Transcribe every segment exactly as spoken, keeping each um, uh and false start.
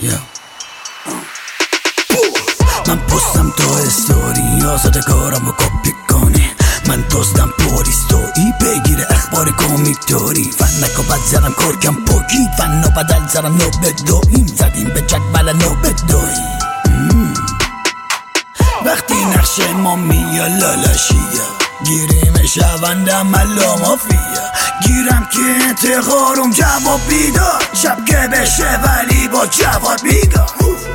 yeah. من پستم تو استوری آزاده کارم و کپی کنی من دوستم پوریستوی بگیره اخبار کمیکتوری فن نکو بد زرم کرکم پوکی فن نو بدل زرم نو بدویم زدیم به جدول نو بدویم وقتی نقشه ما میا لالاشیه گیریم شوندم ملا مافیا گیرم که انتقارم جواب بیدار شب که بشه ولی با جواب بیدار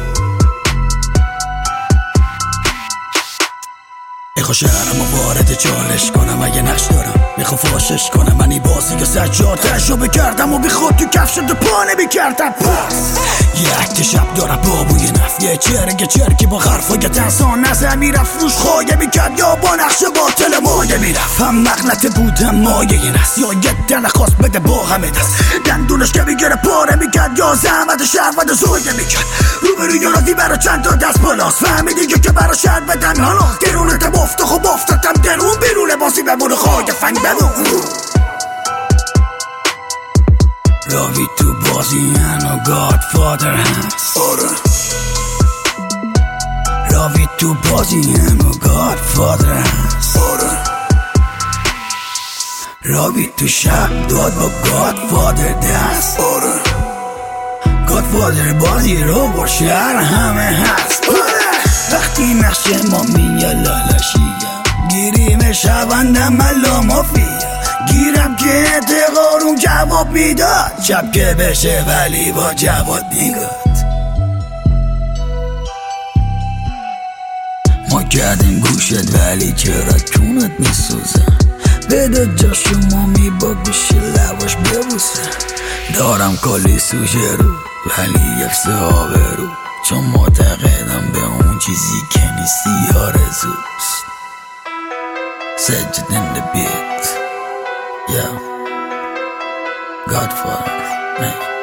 میخوا شهرم و وارد چالش کنم اگه نقش دارم میخوا فاشش کنم منی بازی و سجاد تجربه کردم و بی خود تو کف شد و پا نمی کردم پس یه عکت شب دارم بابوی نفت یه چرک چرکی با حرفای تنسا نظر میرفت روش خواهی میکرد یا با نقش باطل مایه میرفت هم مغلطه بودم مایه نست یا یه دن خواست بده با همه دست دندونش که میگره پاره میکرد یا زحمت شهروند زویه میکرد روبروی یارادی برا چند تا دست بالاست فهمیدی که برا شهر بدن حالا درونت بافت خب افتادم درون بیرون بازی بمونه خواهی فنگ بمون راوی تو بازی هنو گاد فادر هست آره راوی تو بازی هنو گاد فادر هست آره راوی تو شب داد با گاد فادر دست آره گاد فادر بازی رو با شهر همه هست آره وقتی نقشه ما میا لالاشیه گیریم شوندم ملا مافیا گیرم که انتقارم جواب میداد شب که بشه ولی با جواب میگاد ما کردیم گوشت ولی چرا کونت میسوزه بده جاشو مامی با گوش لواش ببوسه دارم کلی سوژه رو ولی افسه آبرو چون معتقدم به اون چیزی که نیستی آرزوست سجد in the beat yeah Godfather man